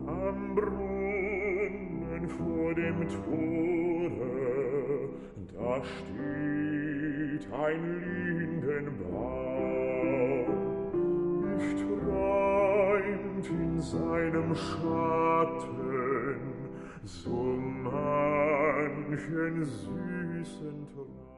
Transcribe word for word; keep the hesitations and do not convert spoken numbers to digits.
Am Brunnen vor dem Tore, da steht ein Lindenbaum. Ich träumt in seinem Schatten so manchen süßen Traum.